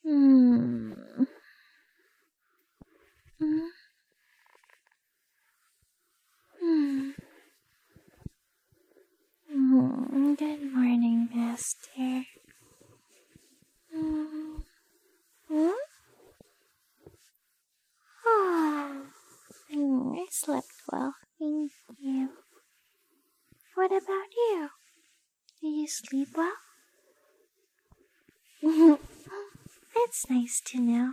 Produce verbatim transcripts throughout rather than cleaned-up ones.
Hmm. Hmm. Hmm. Hmm. Good morning, Master. Hmm. Hmm? Ah. Hmm, I slept well, thank you. What about you? Did you sleep well? That's nice to know.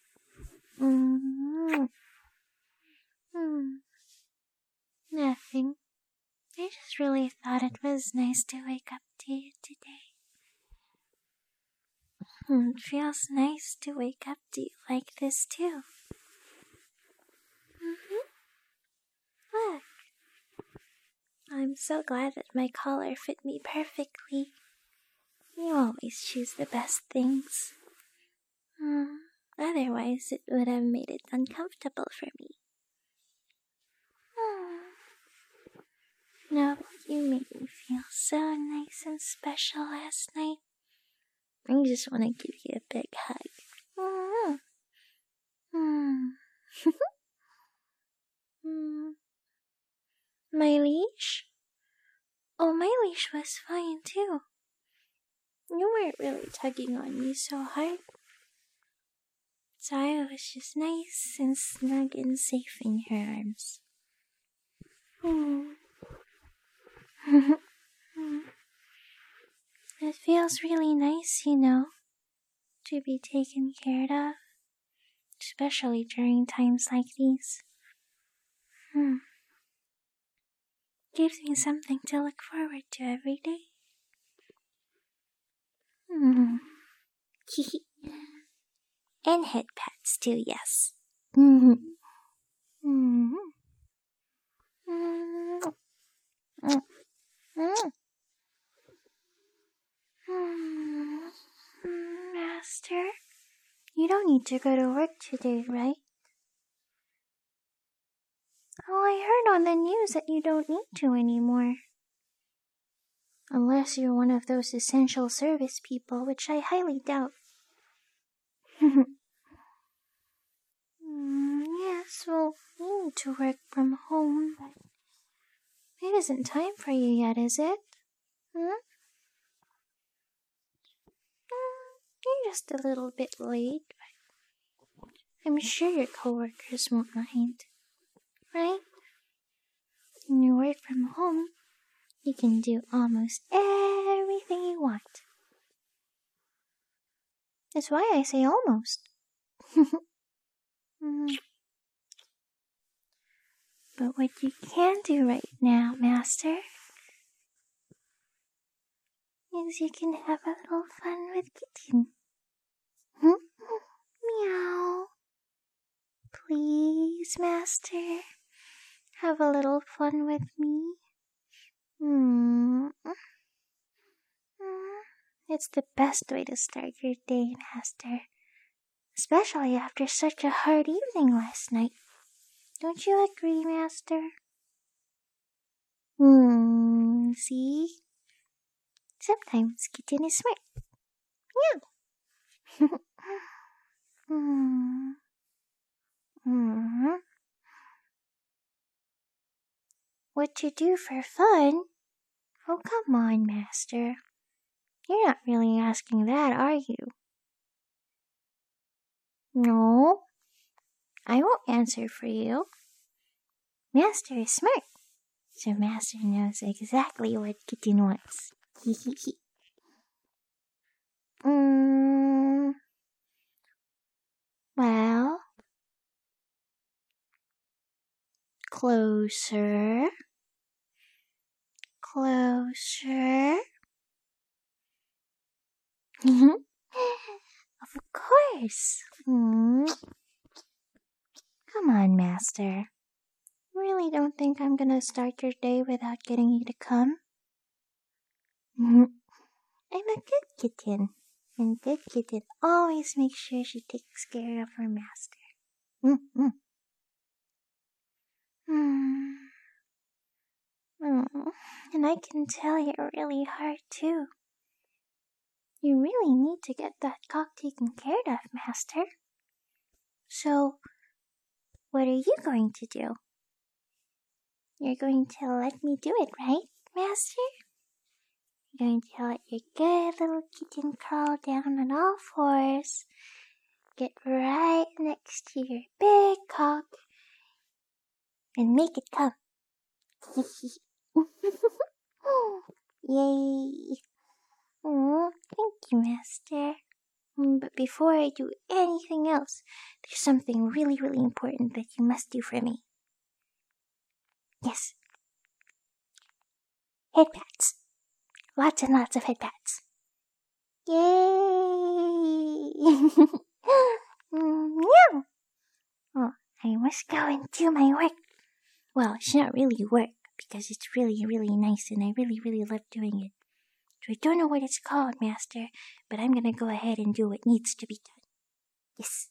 Mm. Hmm. Nothing. I just really thought it was nice to wake up to you today. Hmm, it feels nice to wake up to you like this too. Mm-hmm. Look, I'm so glad that my collar fit me perfectly. You always choose the best things. Hmm. Otherwise, it would have made it uncomfortable for me. Hmm. No, you made me feel so nice and special last night. I just want to give you a big hug. Mm. Hmm. Hmm. My leash? Oh, my leash was fine too. You weren't really tugging on me so hard. So I was just nice and snug and safe in her arms. Hmm. It feels really nice, you know, to be taken care of, especially during times like these. Hmm. Gives me something to look forward to every day. Hmm. And head pats too, yes. Hmm. Hmm. Hmm. Hmm. Hmm. Master, you don't need to go to work today, right? Oh, I heard on the news that you don't need to anymore. Unless you're one of those essential service people, which I highly doubt. mm, yes, well, you need to work from home, but it isn't time for you yet, is it? Hmm? Mm, you're just a little bit late, but I'm sure your coworkers won't mind, right? When you work from home, you can do almost everything you want. That's why I say almost. Mm. But what you can do right now, Master, is you can have a little fun with Kitten. Hmm? Meow. Please, Master, have a little fun with me. Hmm. Hmm. It's the best way to start your day, Master. Especially after such a hard evening last night. Don't you agree, Master? Hmm. See? Sometimes Kitten is smart. Meow. hmm. Hmm. What you do for fun? Oh, come on, Master. You're not really asking that, are you? No, I won't answer for you. Master is smart, so Master knows exactly what Kitten wants. mm, well, closer, closer. Of course. Mm. Come on, Master. Really don't think I'm gonna start your day without getting you to come? I'm a good kitten, and good kitten always makes sure she takes care of her master. Mm-hmm. Mm. Mm. And I can tell you're really hard too. You really need to get that cock taken care of, Master. So, what are you going to do? You're going to let me do it, right, Master? You're going to let your good little kitten crawl down on all fours, get right next to your big cock, and make it come. Yay! Oh, thank you, Master. But before I do anything else, there's something really, really important that you must do for me. Yes. Head pats. Lots and lots of head pats. Yay! Meow! Oh, I must go and do my work. Well, it's not really work, because it's really, really nice, and I really, really love doing it. So I don't know what it's called, Master, but I'm gonna go ahead and do what needs to be done. Yes.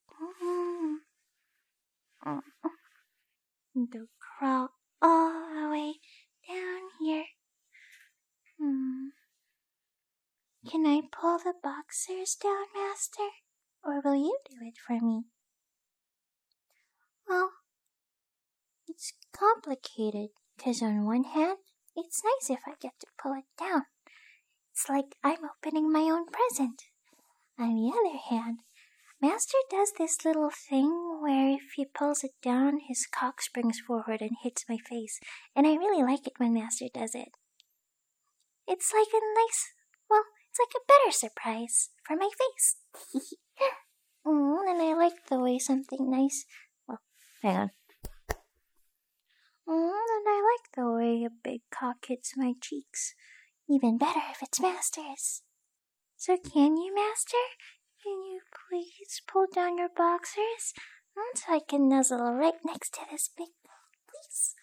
Go crawl all the way down here. Hmm. Can I pull the boxers down, Master? Or will you do it for me? Well, it's complicated, because on one hand, it's nice if I get to pull it down. It's like I'm opening my own present. On the other hand, Master does this little thing where if he pulls it down, his cock springs forward and hits my face, and I really like it when Master does it. It's like a nice, well, it's like a better surprise for my face. mm, and I like the way something nice, well, hang on. Mm, and I like the way a big cock hits my cheeks. Even better if it's Master's. So can you, Master? Can you please pull down your boxers? So I can nuzzle right next to this big cock, please.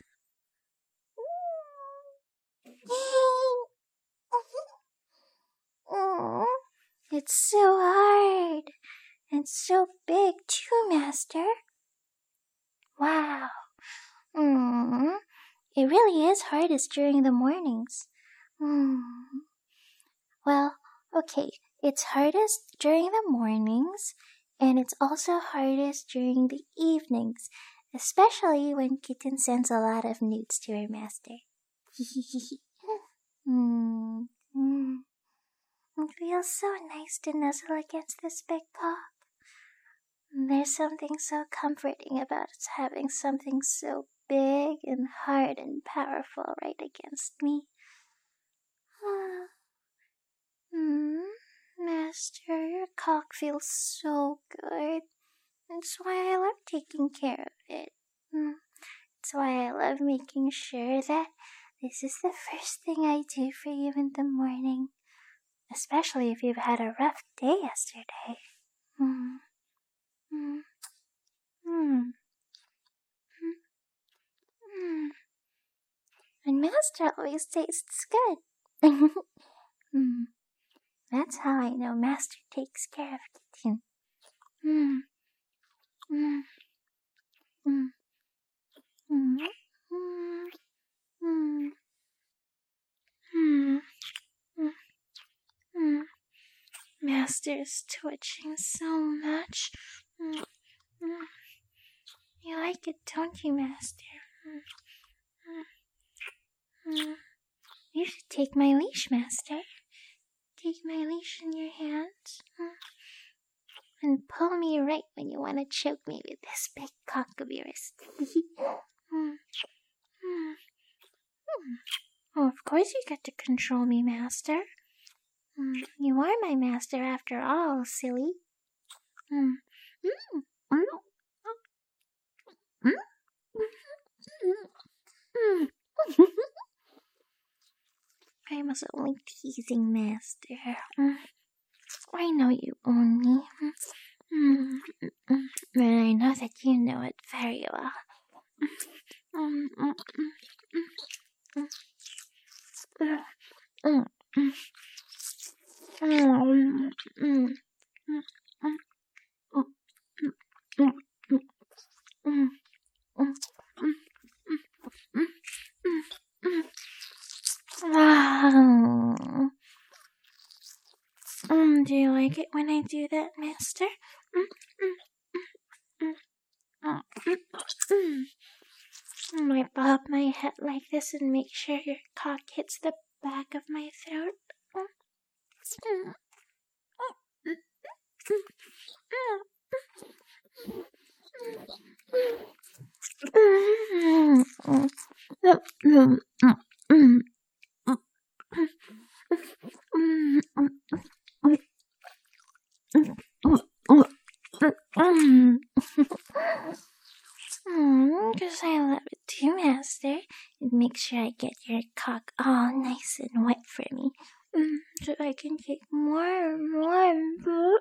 Mm. It's so hard. And so big too, Master. Wow. Mm. It really is hardest during the mornings. Mm. Well, okay, it's hardest during the mornings, and it's also hardest during the evenings, especially when Kitten sends a lot of nudes to her master. mm. Mm. It feels so nice to nuzzle against this big cock. There's something so comforting about having something so big and hard and powerful right against me. Hmm, Master, your cock feels so good. That's why I love taking care of it. Mm. That's why I love making sure that this is the first thing I do for you in the morning. Especially if you've had a rough day yesterday. Mm. Mm. Mm. Mm. And Master always tastes good. mm. That's how I know Master takes care of Kitten. Mm. Mm. Mm. Mm. Mm. Mm. Mm. Mm. Mm. Master's twitching so much. Mm. Mm. You like it, don't you, Master? Mm. Mm. You should take my leash, Master. Take my leash in your hands. Mm. And pull me right when you want to choke me with this big cock of yours. mm. Mm. Mm. Oh, of course you get to control me, Master. Mm. You are my master after all, silly. Mm. Mm. Mm. Mm. Mm. I was only teasing, Master. Mm. I know you own me. Mm. Mm. But I know that you know it very well. Mm. Mm. Mm. Mm. Mm. Mm. Mm. Mm, do you like it when I do that, Master? Mm, mm, mm, mm, mm, mm. I bob my head like this and make sure your cock hits the back of my throat. Mm, Because I love it too, Master. It makes sure I get your cock all nice and wet for me, mm, so I can take more and more.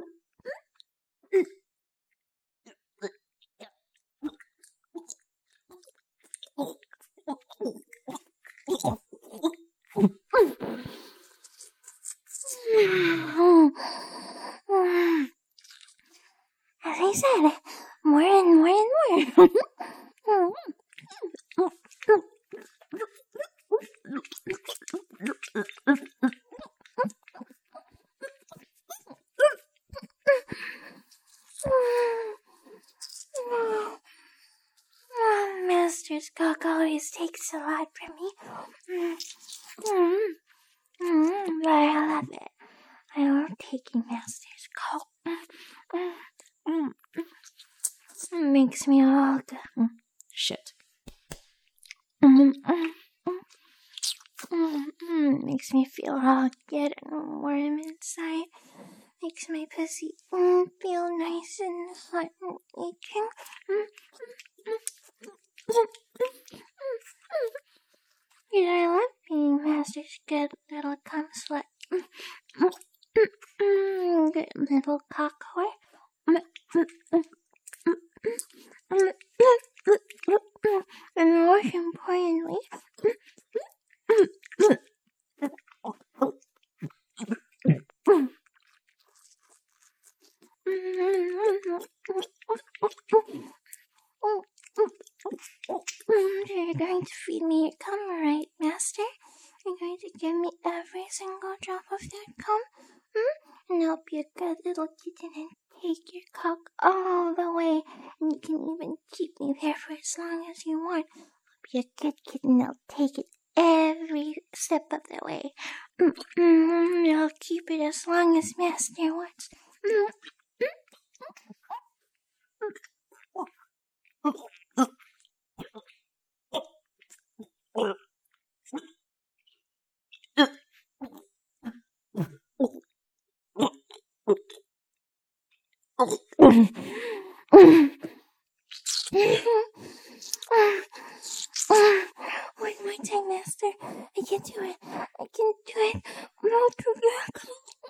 As I said, more and more and more. Master's cock always takes a lot from me. Mm, mm, mm, but I love it. I love taking Master's cock. Mm, mm, mm. It makes me all good. Mm, shit. Mm, mm, mm, mm, mm. Makes me feel all good and warm inside. Makes my pussy mm, feel nice and hot and aching. Mm, mm, mm, mm, mm, mm. Yeah, I love being Master's good little cum slut. Mm, mm, mm, mm. Good little cock whore. Mm, mm, mm, mm, mm, mm, mm, mm. And most importantly, mm, mm, mm, mm. So you're going to feed me your cum, right, Master? You're going to give me every single drop of that cum? Hmm? And I'll be a good little kitten and take your cock all the way. And you can even keep me there for as long as you want. I'll be a good kitten and I'll take it every step of the way. Mm-mm, I'll keep it as long as Master wants. Mm. One more time, Master. I can do it. I can do it. No, too back.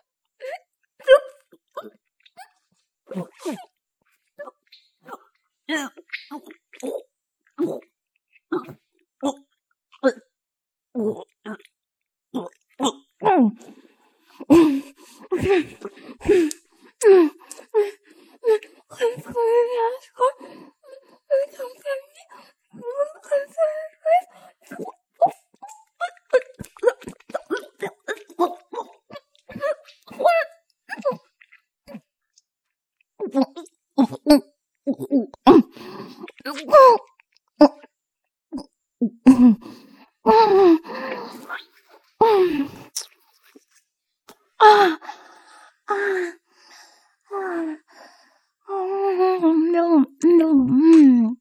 Ah, ah, ah. Oh, no, no. Mm.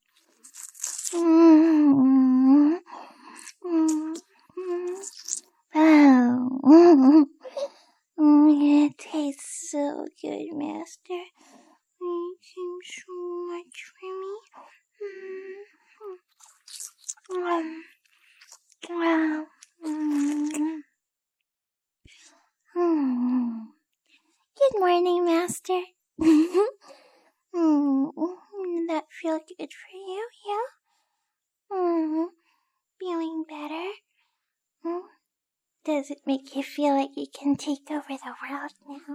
Mm. Mm. Oh, mm, it tastes so good, Master. You came so much for me. Mm. Wow. Mm. Mm. Good morning, Master. Mm, that feel good for you, yeah? Mm, feeling better? Mm, does it make you feel like you can take over the world now?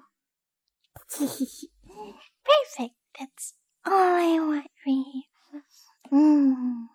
Perfect, that's all I want for you. Mm.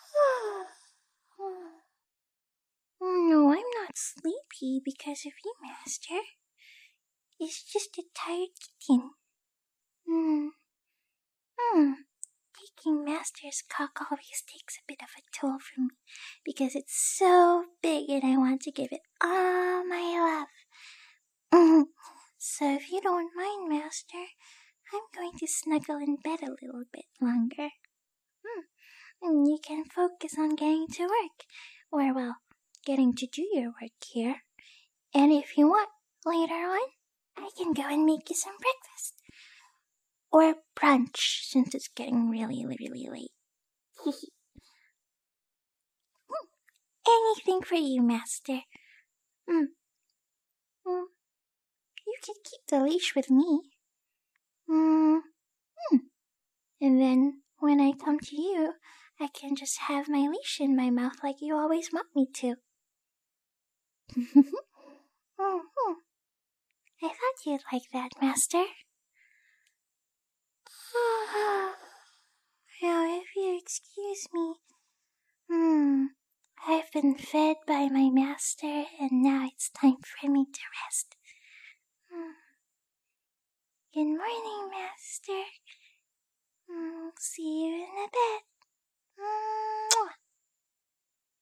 No, I'm not sleepy because of you, Master. It's just a tired kitten. Hmm. Hmm. Taking Master's cock always takes a bit of a toll from me because it's so big and I want to give it all my love. So if you don't mind, Master, I'm going to snuggle in bed a little bit longer. Hmm. And you can focus on getting to work, or, well, getting to do your work here. And if you want, later on, I can go and make you some breakfast. Or brunch, since it's getting really, really late. Anything for you, Master. Hmm. Hmm. You can keep the leash with me. Hmm. Hmm. And then, when I come to you, I can just have my leash in my mouth like you always want me to. Mm-hmm. I thought you'd like that, Master. Now, if you excuse me, hmm, I've been fed by my master, and now it's time for me to rest. Hmm. Good morning, Master. Hmm, see you in a bit.